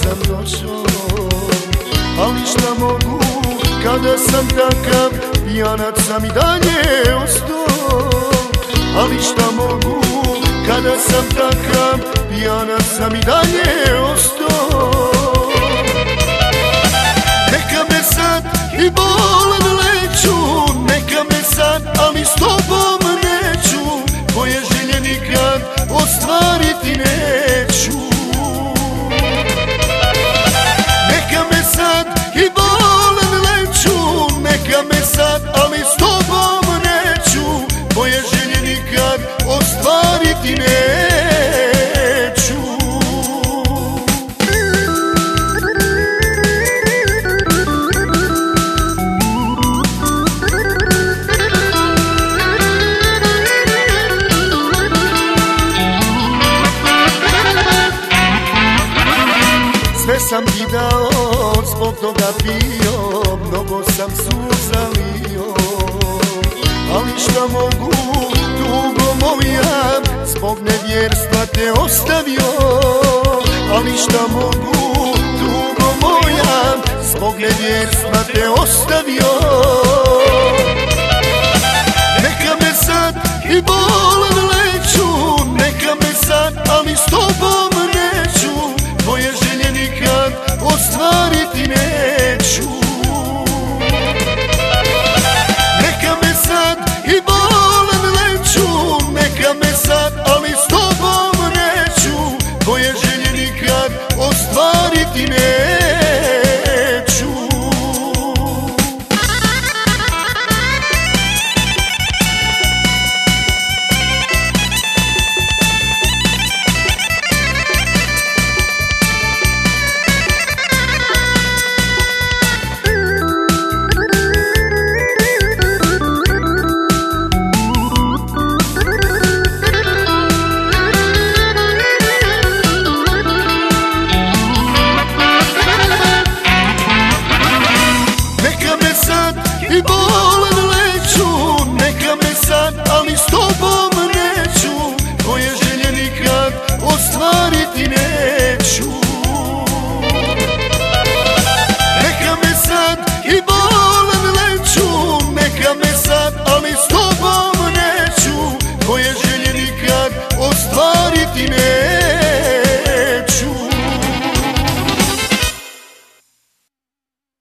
sam došao, ali šta mogu kada sam takav, pijanac sam i dalje ostao. Ali šta mogu kada sam takav, pijanac sam i dalje ostao. Neka me sad i bolan leću, neka me sad, ali s tobom neću, tvoje želje nikad ostvariti neću. Neka me sad i bolan leću, neka me sad, ali s tobom neću, tvoje želje nikad ostvariti neću. Sve sam ti dao, zbog toga pio, mnogo sam suza lio. Ali šta mogu, tugo moja, zbog nevjerstva te ostavio. Ali šta mogu, tugo moja, zbog nevjerstva te ostavio. Neka me sad i bolan leću, neka me sad, ali s tobom neću, tvoje želje nikad ostvariti neću. Neka me sad i bolan leću, neka me sad, ali s tobom neću, tvoje želje nikad ostvariti neću. I bolan leću, neka me sad, ali s tobom neću, tvoje želje nikad ostvariti neću. Neka me sad i bolan leću, neka me sad, ali s tobom neću, tvoje želje nikad ostvariti neću.